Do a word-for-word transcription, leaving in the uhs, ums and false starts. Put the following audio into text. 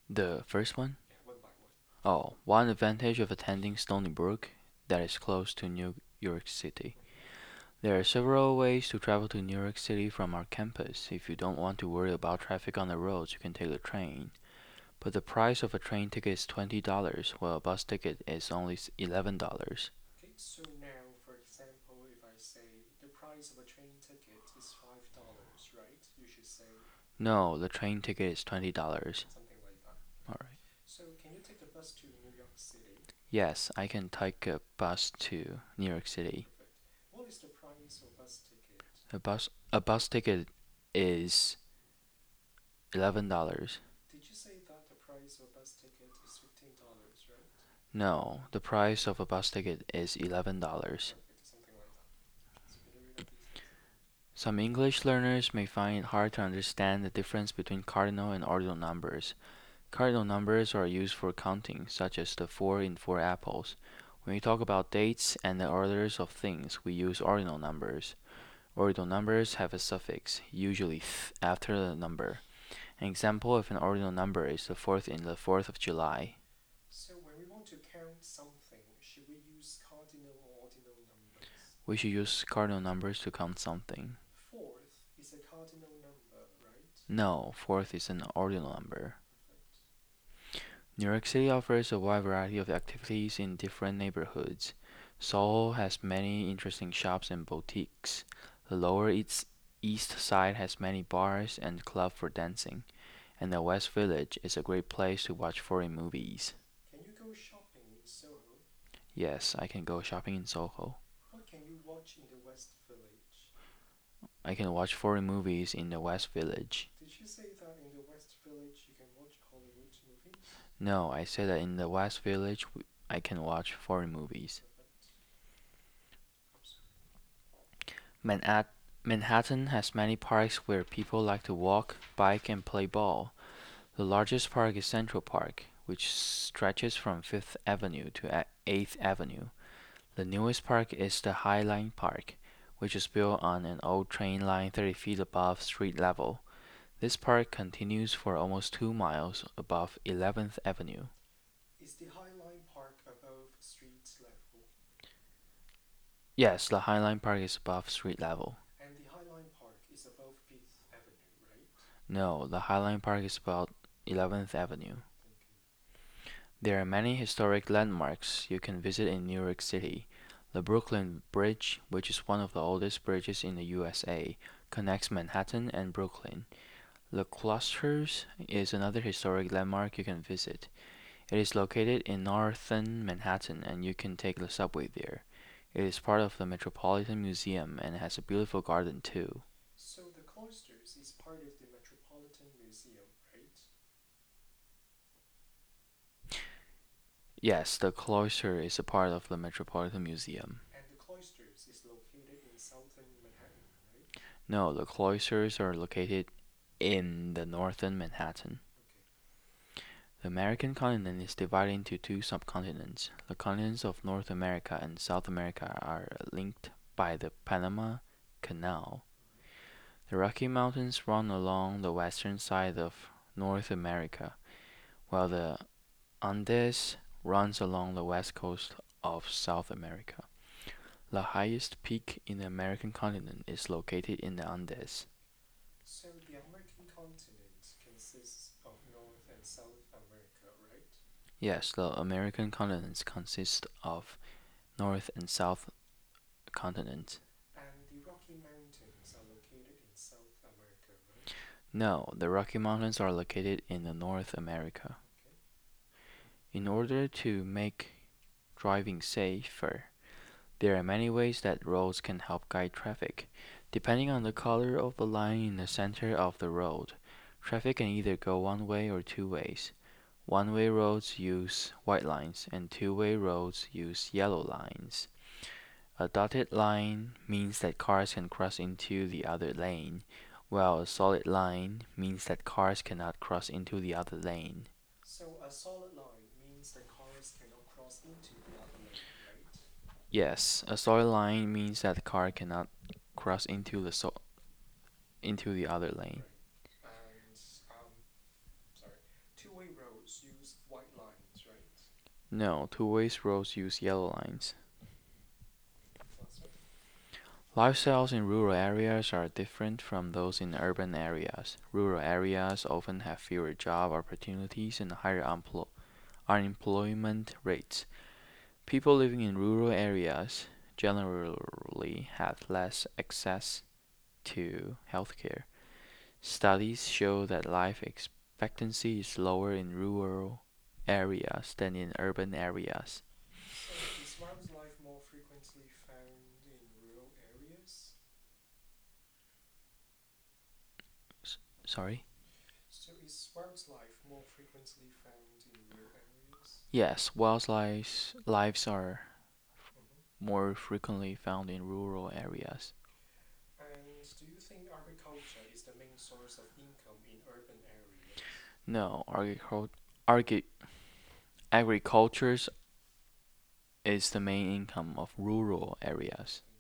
The first one? Yeah, one by one. Oh, one advantage of attending Stony Brook that is close to New York City. Mm-hmm. There are several ways to travel to New York City from our campus. If you don't want to worry about traffic on the roads, you can take the train. But the price of a train ticket is twenty dollars while a bus ticket is only eleven dollars. Okay, so now, for example, if I say the price of a train ticket is five dollars, right? You should say No, the train ticket is twenty dollars. something like that. Okay. Alright. So, can you take the bus to New York City? Yes, I can take a bus to New York City. Perfect. What is the price of a bus ticket? A bus a bus ticket is eleven dollars. Did you say that the price of a bus ticket is fifteen dollars, right? No, the price of a bus ticket is eleven dollars. Perfect, something like that. So, can you repeat that, please? Some English learners may find it hard to understand the difference between cardinal and ordinal numbers. Cardinal numbers are used for counting, such as the four in four apples. When we talk about dates and the orders of things, we use ordinal numbers. Ordinal numbers have a suffix, usually th, after the number. An example of an ordinal number is the fourth in the fourth of July. So, when we want to count something, should we use cardinal or ordinal numbers? We should use cardinal numbers to count something. Fourth is a cardinal number, right? No, fourth is an ordinal number. Perfect. New York City offers a wide variety of activities in different neighborhoods. Soho has many interesting shops and boutiques. The Lower East, East Side has many bars and clubs for dancing, and the West Village is a great place to watch foreign movies. Can you go shopping in Soho? Yes, I can go shopping in Soho. What can you watch in the West Village? I can watch foreign movies in the West Village. Did you say that in the West Village you can watch Hollywood movies? No, I said that in the West Village I can watch foreign movies. Perfect. I'm sorry. Manhat- Manhattan has many parks where people like to walk, bike, and play ball. The largest park is Central Park, which stretches from Fifth Avenue to eighth Avenue. The newest park is the High Line Park, which is built on an old train line thirty feet above street level. This park continues for almost two miles above eleventh Avenue. Is the High Line Park above street level? Yes, the High Line Park is above street level. And the High Line Park is above Fifth Avenue, right? No, the High Line Park is about eleventh Avenue. Thank you. There are many historic landmarks you can visit in New York City. The Brooklyn Bridge, which is one of the oldest bridges in the U S A, connects Manhattan and Brooklyn. The Cloisters is another historic landmark you can visit. It is located in northern Manhattan and you can take the subway there. It is part of the Metropolitan Museum and has a beautiful garden too. So the Cloisters is part of the Metropolitan Museum, right? Yes, the cloister is a part of the Metropolitan Museum. And the Cloisters is located in southern Manhattan, right? No, the cloisters are located in the northern Manhattan. Okay. The American continent is divided into two subcontinents. The continents of North America and South America are linked by the Panama Canal. Mm-hmm. The Rocky Mountains run along the western side of North America, while the Andes runs along the west coast of South America. The highest peak in the American continent is located in the Andes. So the American continent consists of North and South America, right? Yes, the American continent consists of North and South continents. And the Rocky Mountains are located in South America, right? No, the Rocky Mountains are located in the North America. Okay. In order to make driving safer, there are many ways that roads can help guide traffic. Depending on the color of the line in the center of the road, traffic can either go one way or two ways. One-way roads use white lines and two-way roads use yellow lines. A dotted line means that cars can cross into the other lane, while a solid line means that cars cannot cross into the other lane. So a solid line means that cars cannot cross into the other lane, right? Yes, a solid line means that the car cannot cross into the so into the other lane. Right. And um, sorry, two-way road No, two-way roads use yellow lines. Faster. Lifestyles in rural areas are different from those in urban areas. Rural areas often have fewer job opportunities and higher unplo- unemployment rates. People living in rural areas generally have less access to healthcare. Studies show that life expectancy is lower in rural areas than in urban areas. So, is wildlife more frequently found in rural areas? S- sorry? So, is wildlife more frequently found in rural areas? Yes, wildlife lives are Hmm. more frequently found in rural areas. And do you think agriculture is the main source of income in urban areas? No, agricul- argi- agriculture is the main income of rural areas.